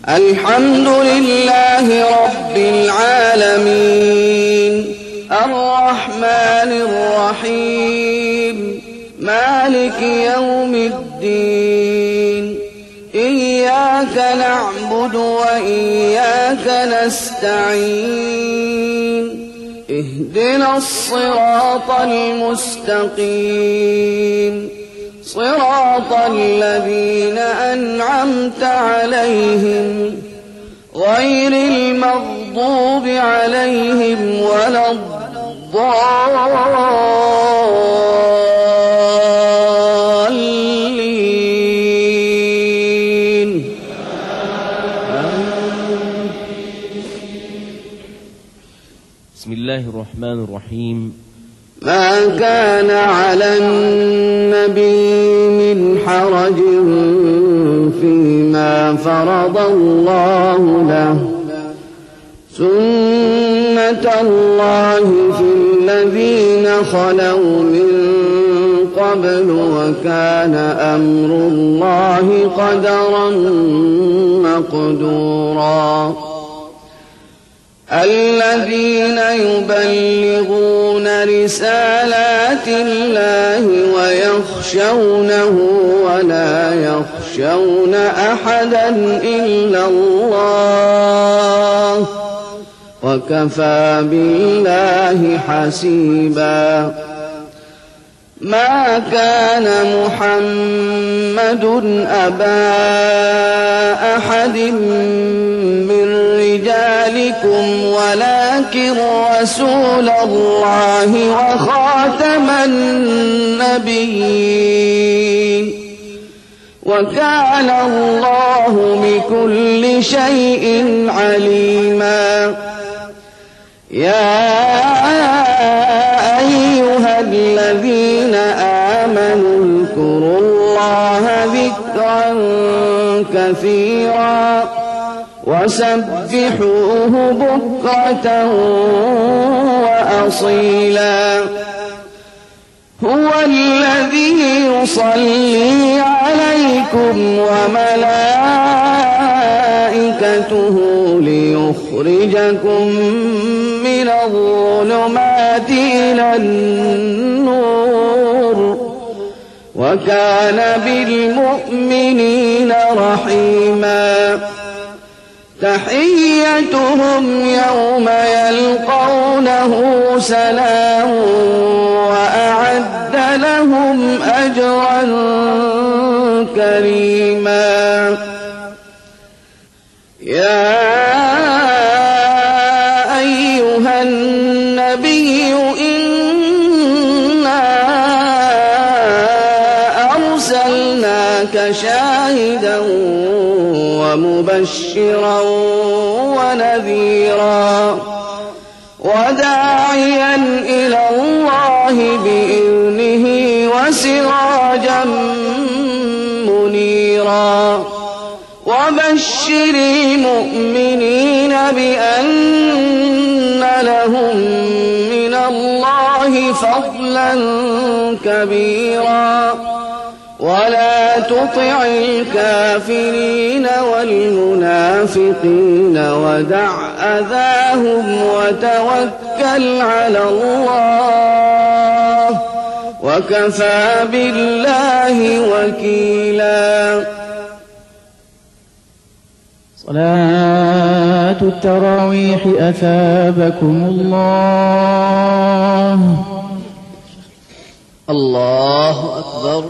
الحمد لله رب العالمين الرحمن الرحيم مالك يوم الدين إياك نعبد وإياك نستعين اهدنا الصراط المستقيم صراط الذين أنعمت عليهم غير المغضوب عليهم ولا الضالين. بسم الله الرحمن الرحيم. ما كان على النبي من حرج فيما فرض الله له سنة الله في الذين خلوا من قبل وكان أمر الله قدرا مقدورا. الذين يبلغون رسالات الله ويخشونه ولا يخشون أحدا إلا الله وكفى بالله حسيبا. ما كان محمد أبا أحد من رجالكم ولكن رسول الله وخاتم النبيين وكان الله بكل شيء عليما. يا أيها الذين آمنوا اذكروا الله ذكرا كثيرا وسبحوه بكرة وأصيلا. هو الذي يصلي عليكم وملائكته ليخرجكم من الظلمات إلى النور وكان بالمؤمنين رحيما. تحيتهم يوم يلقونه سلام وأعد لهم أجرا كريما. يا أيها النبي إنا أرسلناك شاهدا ومبشرا ونذيرا وداعيا إلى الله بإذنه وسراجا منيرا. وبشر المؤمنين بأن لهم من الله فضلا كبيرا ولا تطع الكافرين والمنافقين ودع أذاهم وتوكل على الله وكفى بالله وكيلا. صلاة التراويح أثابكم الله. الله أكبر.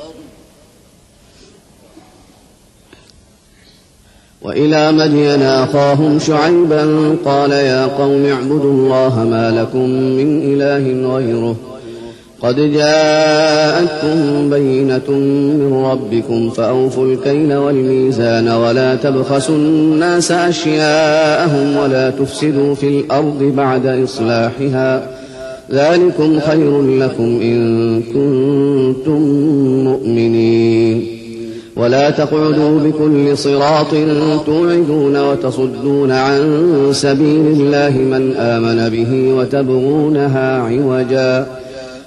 وإلى مدين أخاهم شعيبا قال يا قوم اعبدوا الله ما لكم من إله غيره قد جاءتكم بينة من ربكم فأوفوا الكيل والميزان ولا تبخسوا الناس أشياءهم ولا تفسدوا في الأرض بعد إصلاحها ذلكم خير لكم إن كنتم مؤمنين. ولا تقعدوا بكل صراط توعدون وتصدون عن سبيل الله من آمن به وتبغونها عوجا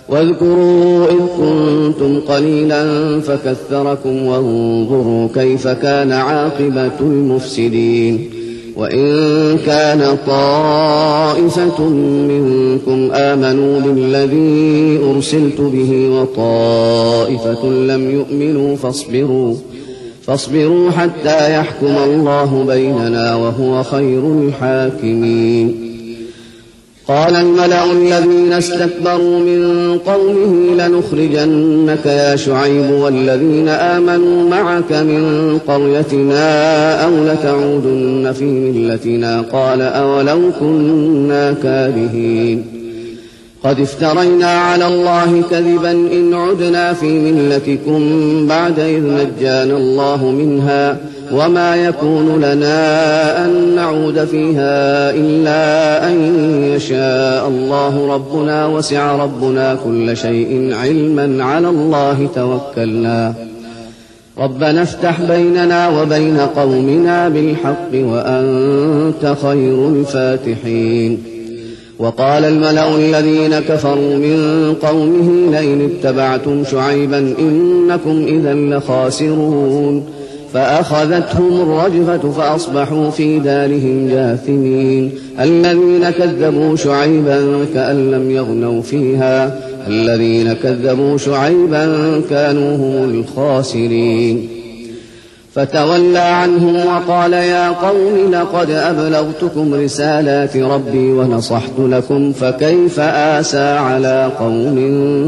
واذكروا إذ كنتم قليلا فكثركم وانظروا كيف كان عاقبة المفسدين. وإن كان طائفة منكم آمنوا بالذي أرسلت به وطائفة لم يؤمنوا فاصبروا حتى يحكم الله بيننا وهو خير الحاكمين. قال الملأ الذين استكبروا من قومه لنخرجنك يا شعيب والذين آمنوا معك من قريتنا أو لتعودن في ملتنا. قال أولو كنا كارهين. قد افترينا على الله كذبا إن عدنا في ملتكم بعد إذ نجانا الله منها وما يكون لنا أن نعود فيها إلا أن يشاء الله ربنا وسع ربنا كل شيء علما على الله توكلنا. ربنا افتح بيننا وبين قومنا بالحق وأنت خير الفاتحين. وقال الملأ الذين كفروا من قومه لئن اتبعتم شعيبا إنكم إذا لخاسرون. فأخذتهم الرجفة فأصبحوا في دارهم جاثمين. الذين كذبوا شعيبا كأن لم يغنوا فيها الذين كذبوا شعيبا كانوا هم الخاسرين. فتولى عنهم وقال يا قوم لقد أبلغتكم رسالات ربي ونصحت لكم فكيف آسى على قوم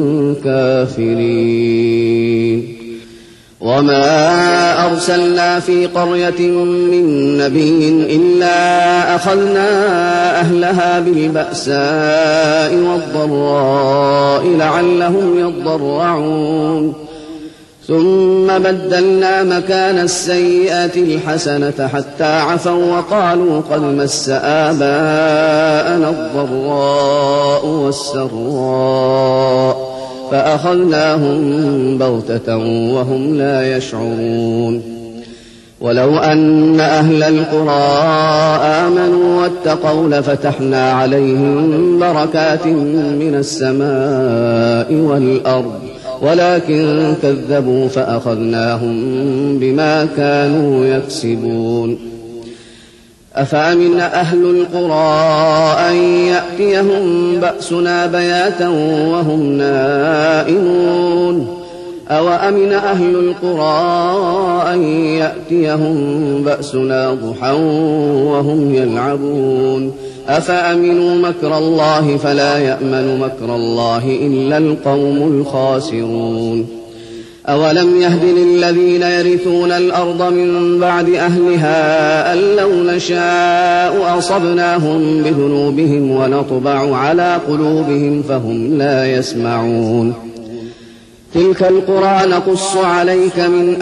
كافرين. وما أرسلنا في قرية من نبي إلا أخذنا أهلها بالبأساء والضراء لعلهم يضرعون. ثم بدلنا مكان السيئات الحسنة حتى عفوا وقالوا قد مس آباءنا الضراء والسراء فأخذناهم بغتة وهم لا يشعرون. ولو أن أهل القرى آمنوا واتقوا لفتحنا عليهم بركات من السماء والأرض ولكن كذبوا فأخذناهم بما كانوا يكسبون. أفأمن أهل القرى أن يأتيهم بأسنا بياتا وهم نائمون أو أمن أهل القرى أن يأتيهم بأسنا ضحى وهم يلعبون. أفأمنوا مكر الله فلا يأمن مكر الله إلا القوم الخاسرون. أولم يهد للذين يرثون الأرض من بعد أهلها أن لو نشاء أصبناهم بذنوبهم ونطبع على قلوبهم فهم لا يسمعون. تلك القرى نقص عليك من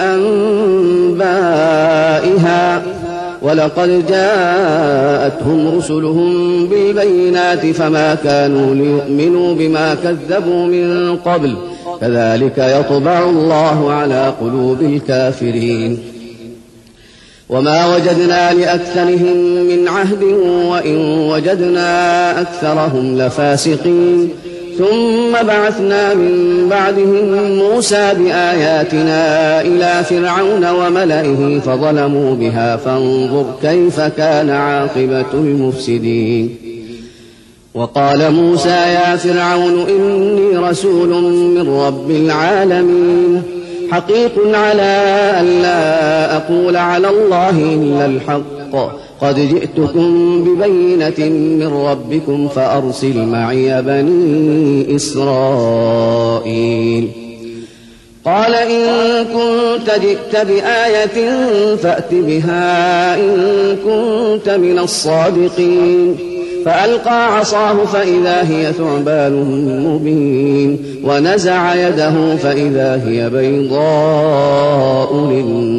أنبائها ولقد جاءتهم رسلهم بالبينات فما كانوا ليؤمنوا بما كذبوا من قبل كذلك يطبع الله على قلوب الكافرين. وما وجدنا لأكثرهم من عهد وإن وجدنا أكثرهم لفاسقين. ثم بعثنا من بعدهم موسى بآياتنا إلى فرعون وملئه فظلموا بها فانظر كيف كان عاقبة المفسدين. وقال موسى يا فرعون إني رسول من رب العالمين حقيق على أن لا أقول على الله إلا الحق قد جئتكم ببينة من ربكم فأرسل معي بني إسرائيل. قال إن كنت جئت بآية فأت بها إن كنت من الصادقين. فألقى عصاه فإذا هي ثعبان مبين ونزع يده فإذا هي بيضاء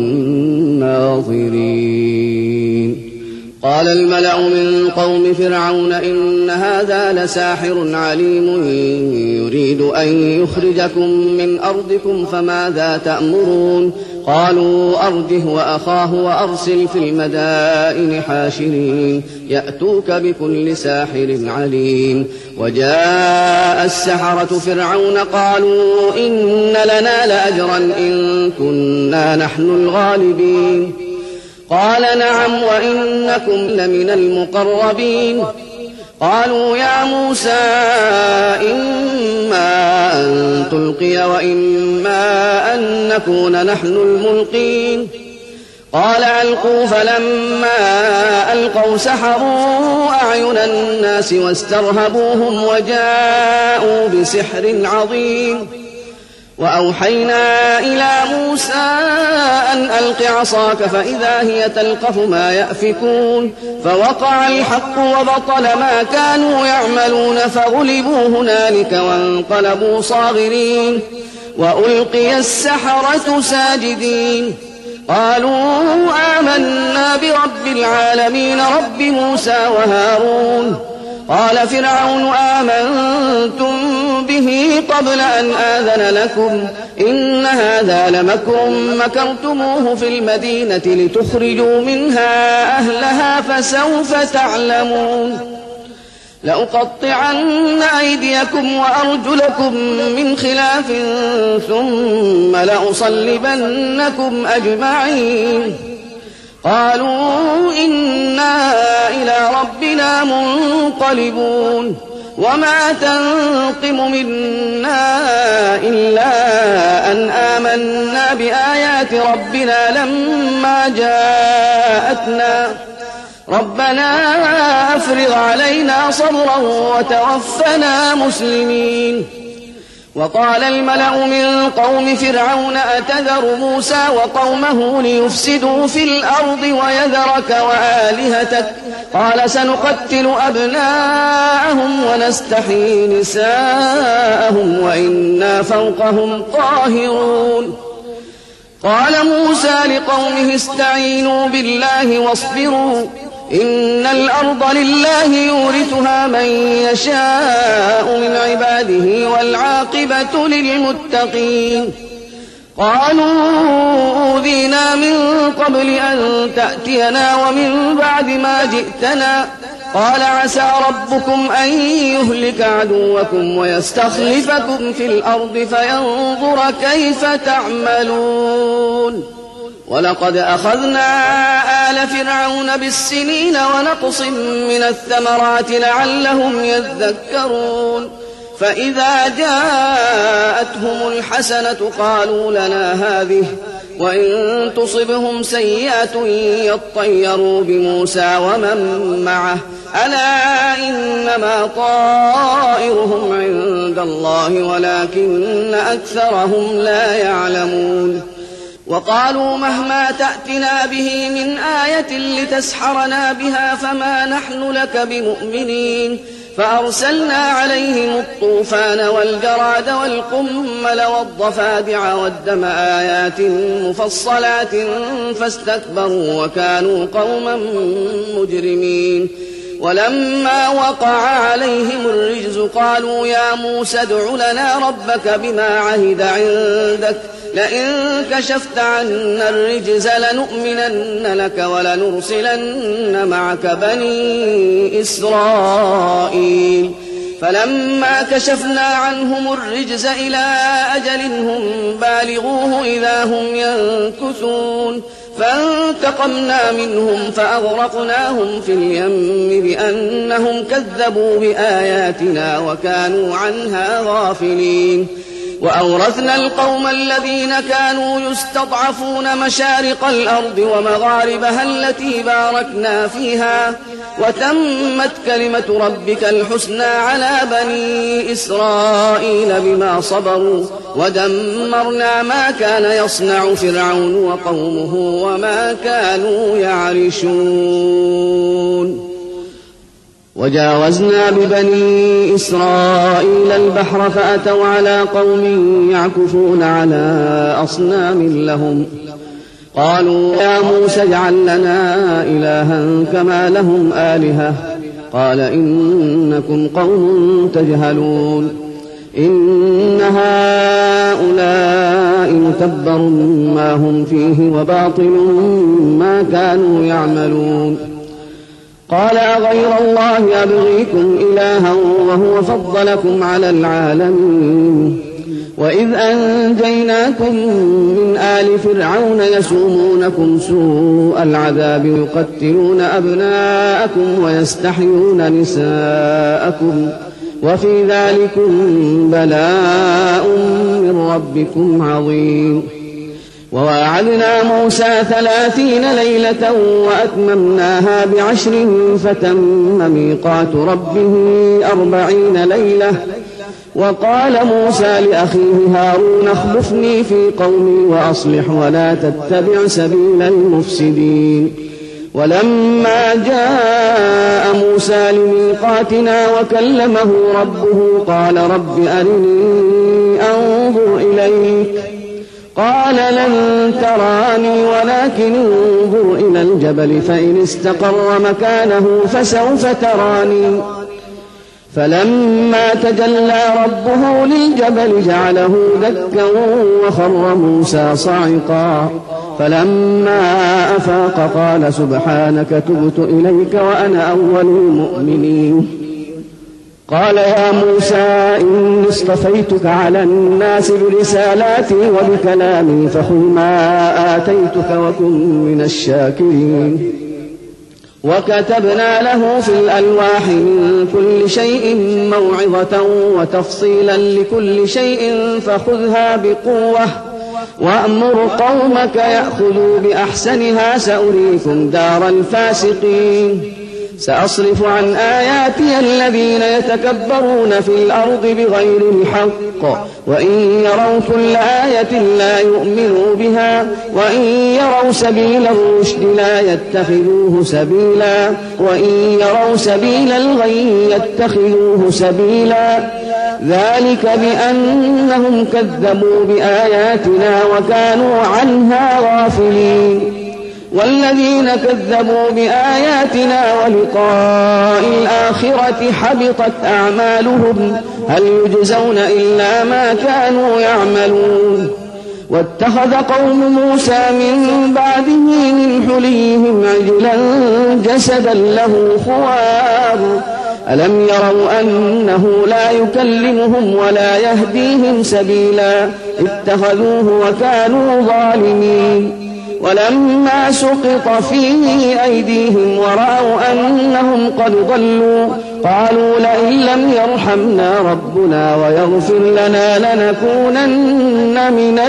للناظرين. قال الملأ من قوم فرعون إن هذا لساحر عليم يريد أن يخرجكم من أرضكم فماذا تأمرون. قالوا أرجه وأخاه وأرسل في المدائن حاشرين يأتوك بكل ساحر عليم. وجاء السحرة فرعون قالوا إن لنا لأجرا إن كنا نحن الغالبين. قال نعم وإنكم لمن المقربين. قالوا يا موسى إما أن تلقي وإما أن نكون نحن الملقين. قال ألقوا فلما ألقوا سحروا أعين الناس واسترهبوهم وجاءوا بسحر عظيم. وأوحينا إلى موسى أن ألق عصاك فإذا هي تلقف ما يأفكون. فوقع الحق وبطل ما كانوا يعملون فغلبوا هنالك وانقلبوا صاغرين. وألقي السحرة ساجدين قالوا آمنا برب العالمين رب موسى وهارون. قال فرعون آمنتم به قبل أن آذن لكم إن هذا لمكر مكرتموه في المدينة لتخرجوا منها أهلها فسوف تعلمون. لأقطعن أيديكم وأرجلكم من خلاف ثم لأصلبنكم أجمعين. قالوا إنا إلى ربنا منقلبون. وما تنقم منا إلا أن آمنا بآيات ربنا لما جاءتنا ربنا أفرغ علينا صبرا وتوفنا مسلمين. وقال الملأ من قوم فرعون أتذر موسى وقومه ليفسدوا في الأرض ويذرك وآلهتك قال سنقتل أبناءهم ونستحيي نساءهم وإنا فوقهم قاهرون. قال موسى لقومه استعينوا بالله واصبروا إن الأرض لله يورثها من يشاء من عباده والعاقبة للمتقين. قالوا أوذينا من قبل أن تأتينا ومن بعد ما جئتنا قال عسى ربكم أن يهلك عدوكم ويستخلفكم في الأرض فينظر كيف تعملون. ولقد أخذنا آل فرعون بالسنين ونقص من الثمرات لعلهم يذكرون. فإذا جاءتهم الحسنة قالوا لنا هذه وإن تصبهم سيئة يطيروا بموسى ومن معه ألا إنما طائرهم عند الله ولكن أكثرهم لا يعلمون. وقالوا مهما تأتنا به من آية لتسحرنا بها فما نحن لك بمؤمنين. فأرسلنا عليهم الطوفان والجراد والقمل والضفادع والدم آيات مفصلات فاستكبروا وكانوا قوما مجرمين. ولما وقع عليهم الرجز قالوا يا موسى ادع لنا ربك بما عهد عندك لئن كشفت عنا الرجز لنؤمنن لك ولنرسلن معك بني إسرائيل. فلما كشفنا عنهم الرجز إلى أجل هم بالغوه إذا هم ينكثون. فانتقمنا منهم فأغرقناهم في اليم بأنهم كذبوا بآياتنا وكانوا عنها غافلين. وأورثنا القوم الذين كانوا يستضعفون مشارق الأرض ومغاربها التي باركنا فيها وتمت كلمة ربك الحسنى على بني إسرائيل بما صبروا ودمرنا ما كان يصنع فرعون وقومه وما كانوا يعرشون. وجاوزنا ببني إسرائيل البحر فأتوا على قوم يعكفون على أصنام لهم قالوا يا موسى اجعل لنا إلها كما لهم آلهة قال إنكم قوم تجهلون. إن هؤلاء متبر ما هم فيه وباطل ما كانوا يعملون. قال أغير الله أبغيكم إلها وهو فضلكم على العالمين. وإذ أنجيناكم من آل فرعون يسومونكم سوء العذاب يقتلون أبناءكم ويستحيون نساءكم وفي ذلكم بلاء من ربكم عظيم. وواعدنا موسى 30 ليلة وأتممناها ب10 فتم ميقات ربه 40 ليلة. وقال موسى لأخيه هارون اخلفني في قومي وأصلح ولا تتبع سبيل المفسدين. ولما جاء موسى لميقاتنا وكلمه ربه قال رب أرني أنظر إليك قال لن تراني ولكن انظر إلى الجبل فإن استقر مكانه فسوف تراني. فلما تجلى ربه للجبل جعله دكا وخر موسى صاعقا. فلما أفاق قال سبحانك تبت إليك وأنا أول المؤمنين. قال يا موسى إني اصطفيتك على الناس برسالاتي وبكلامي فخذ ما آتيتك وكن من الشاكرين. وكتبنا له في الألواح من كل شيء موعظة وتفصيلا لكل شيء فخذها بقوة وأمر قومك يأخذوا بأحسنها سأريكم دار الفاسقين. سأصرف عن آياتي الذين يتكبرون في الأرض بغير الحق وإن يروا كل آية لا يؤمنوا بها وإن يروا سبيل الرشد لا يتخذوه سبيلا وإن يروا سبيل الغي يتخذوه سبيلا. ذلك بأنهم كذبوا بآياتنا وكانوا عنها غافلين. والذين كذبوا بآياتنا ولقاء الآخرة حبطت أعمالهم هل يجزون إلا ما كانوا يعملون. واتخذ قوم موسى من بعده من حليهم عجلا جسدا له خوار ألم يروا أنه لا يكلمهم ولا يهديهم سبيلا اتخذوه وكانوا ظالمين. ولما سقط في أيديهم ورأوا أنهم قد ضلوا قالوا لئن لم يرحمنا ربنا ويغفر لنا لنكونن من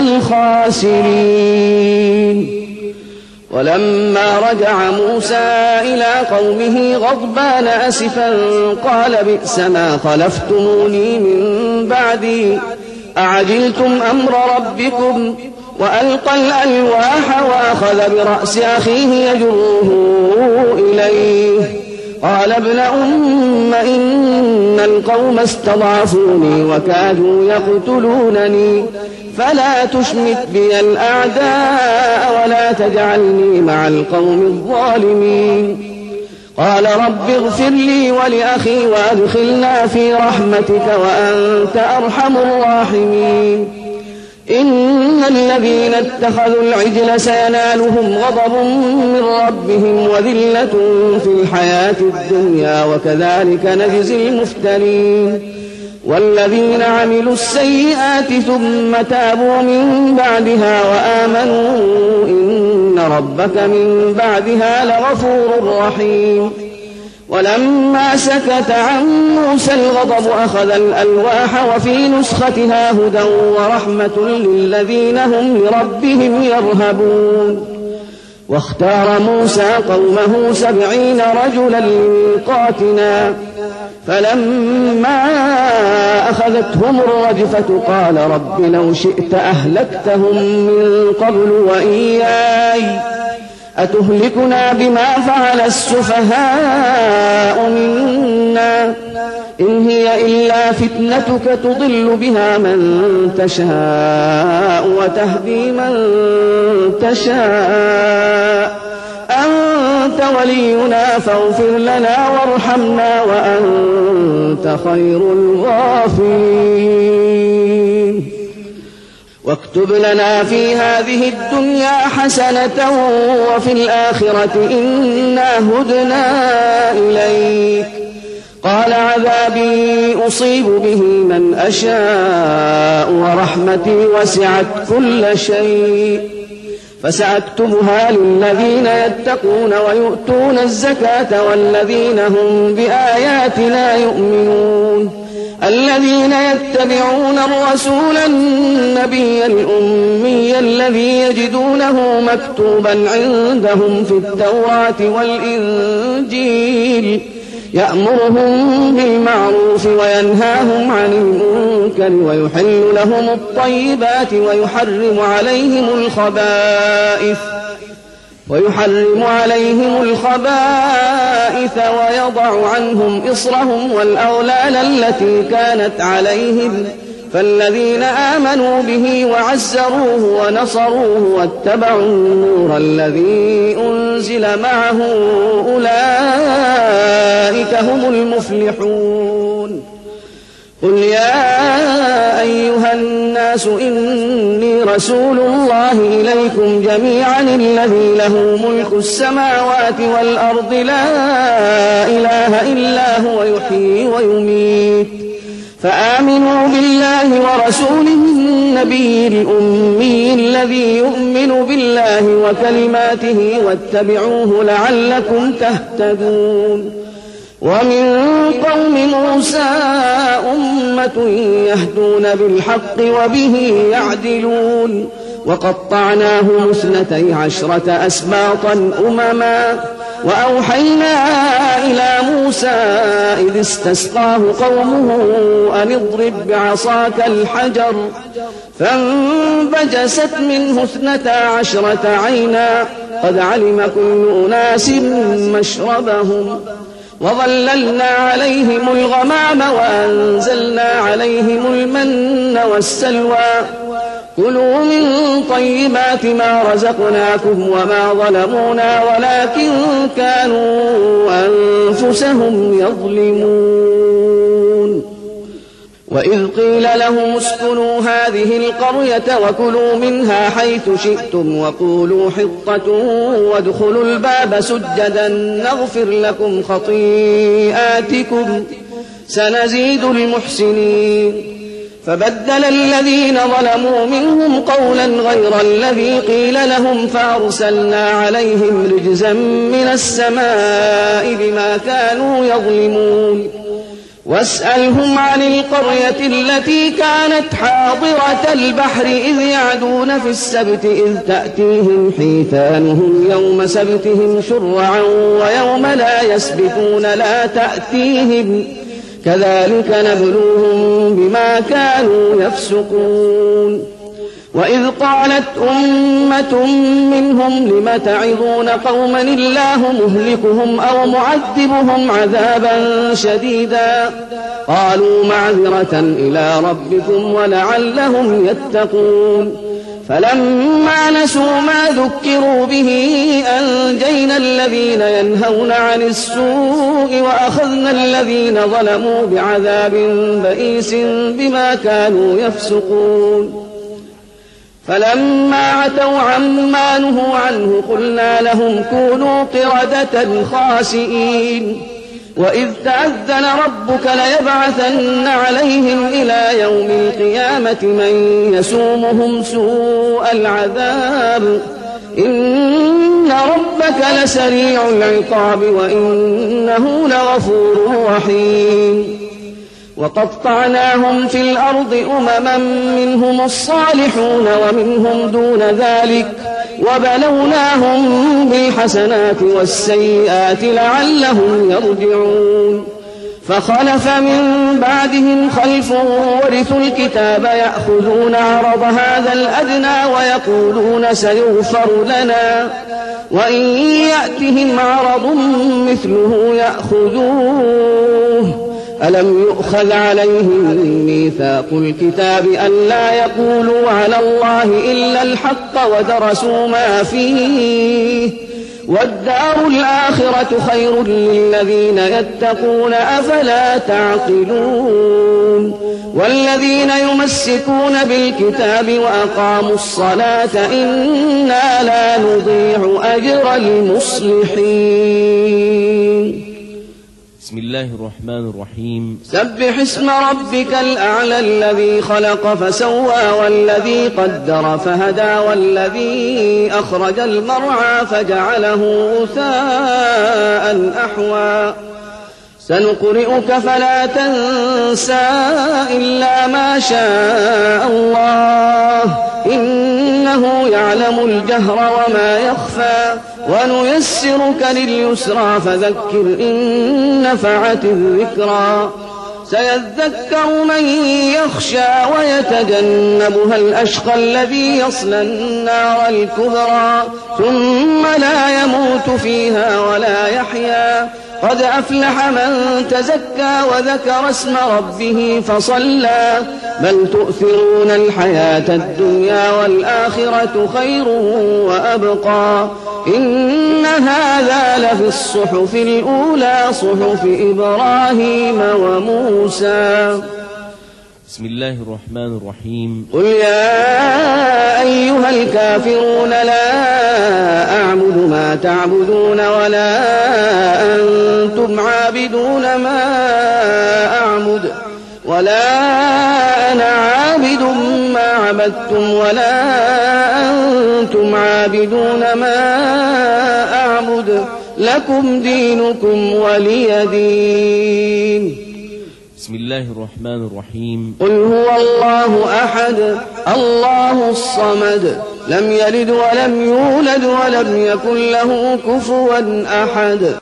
الخاسرين. ولما رجع موسى إلى قومه غضبان أسفا قال بئس ما خلفتموني من بعدي أعجلتم أمر ربكم وألقى الألواح وأخذ برأس أخيه يجره إليه قال ابن أم إن القوم استضعفوني وكادوا يقتلونني فلا تشمت بي الأعداء ولا تجعلني مع القوم الظالمين. قال رب اغفر لي ولأخي وأدخلنا في رحمتك وأنت أرحم الراحمين. إن الذين اتخذوا العجل سينالهم غضب من ربهم وذلة في الحياة الدنيا وكذلك نجزي المفترين. والذين عملوا السيئات ثم تابوا من بعدها وآمنوا إن ربك من بعدها لغفور رحيم. ولما سكت عن موسى الغضب أخذ الألواح وفي نسختها هدى ورحمة للذين هم لربهم يرهبون. واختار موسى قومه 70 رجلا لميقاتنا فلما أخذتهم الرجفة قال رب لو شئت أهلكتهم من قبل وإياي أتهلكنا بما فعل السفهاء منا إن هي إلا فتنتك تضل بها من تشاء وتهدي من تشاء أنت ولينا فاغفر لنا وارحمنا وأنت خير الغافرين. واكتب لنا في هذه الدنيا حسنة وفي الآخرة إنا هدنا إليك. قال عذابي أصيب به من أشاء ورحمتي وسعت كل شيء فسأكتبها للذين يتقون ويؤتون الزكاة والذين هم بآياتنا يؤمنون الذين يتبعون الرسول النبي الأمي الذي يجدونه مكتوبا عندهم في التوراة والإنجيل يأمرهم بالمعروف وينهاهم عن المنكر ويحل لهم الطيبات ويحرم عليهم الخبائث ويضع عنهم إصرهم والأغلال التي كانت عليهم فالذين آمنوا به وعزروه ونصروه واتبعوا النور الذي أنزل معه أولئك هم المفلحون. قل يا أيها الناس إني رسول الله إليكم جميعا الذي له ملك السماوات والأرض لا إله إلا هو يحيي ويميت فآمنوا بالله ورسوله النبي الأمي الذي يؤمن بالله وكلماته واتبعوه لعلكم تهتدون. ومن قوم موسى أمة يهدون بالحق وبه يعدلون وقطعناهم 12 أسباطا أمما وأوحينا إلى موسى إذ استسقاه قومه أن اضرب بعصاك الحجر فانبجست منه 12 عينا قد علم كل أناس مشربهم وظللنا عليهم الغمام وأنزلنا عليهم المن والسلوى كلوا من طيبات ما رزقناكم وما ظلمونا ولكن كانوا أنفسهم يظلمون. وإذ قيل لهم اسكنوا هذه القرية وكلوا منها حيث شئتم وقولوا حطة وادخلوا الباب سجدا نغفر لكم خطيئاتكم سنزيد المحسنين. فبدل الذين ظلموا منهم قولا غير الذي قيل لهم فأرسلنا عليهم رجزا من السماء بما كانوا يظلمون. واسألهم عن القرية التي كانت حاضرة البحر إذ يعدون في السبت إذ تأتيهم حيتانهم يوم سبتهم شرعا ويوم لا يسبتون لا تأتيهم كذلك نبلوهم بما كانوا يفسقون. وإذ قالت أمة منهم لم تعظون قوما الله مهلكهم أو معذبهم عذابا شديدا قالوا معذرة إلى ربكم ولعلهم يتقون. فلما نسوا ما ذكروا به أنجينا الذين ينهون عن السوء وأخذنا الذين ظلموا بعذاب بئيس بما كانوا يفسقون. فلما عتوا عما نهوا عنه قلنا لهم كونوا قردة خاسئين. وإذ تأذن ربك ليبعثن عليهم إلى يوم القيامة من يسومهم سوء العذاب إن ربك لسريع العقاب وإنه لغفور رحيم. وقطعناهم في الأرض أمما منهم الصالحون ومنهم دون ذلك وبلوناهم بالحسنات والسيئات لعلهم يرجعون. فخلف من بعدهم خلف ورثوا الكتاب يأخذون عرض هذا الأدنى ويقولون سيغفر لنا وإن يأتهم عرض مثله يأخذوه. ألم يؤخذ عليهم ميثاق الكتاب ألا يقولوا على الله إلا الحق ودرسوا ما فيه والدار الآخرة خير للذين يتقون أفلا تعقلون والذين يمسكون بالكتاب وأقاموا الصلاة إنا لا نضيع أجر المصلحين. بسم الله الرحمن الرحيم. سبح اسم ربك الأعلى الذي خلق فسوى والذي قدر فهدى والذي أخرج المرعى فجعله غثاء أحوى سنقرئك فلا تنسى إلا ما شاء الله إنه يعلم الجهر وما يخفى ونيسرك لليسرى فذكر إن نفعت الذكرى سيذكر من يخشى ويتجنبها الأشقى الذي يصلى النار الكبرى ثم لا يموت فيها ولا يحيا قد أفلح من تزكى وذكر اسم ربه فصلى بل تؤثرون الحياة الدنيا والآخرة خير وأبقى إن هذا لفي الصحف الأولى صحف إبراهيم وموسى. بسم الله الرحمن الرحيم. قل يا أيها الكافرون لا أعبد ما تعبدون ولا أنتم عابدون ما أعبد ولا أنا عابد ما عبدتم ولا أنتم عابدون ما أعبد لكم دينكم ولي دين. بسم الله الرحمن الرحيم. قل هو الله أحد الله الصمد لم يلد ولم يولد ولم يكن له كفوا أحد.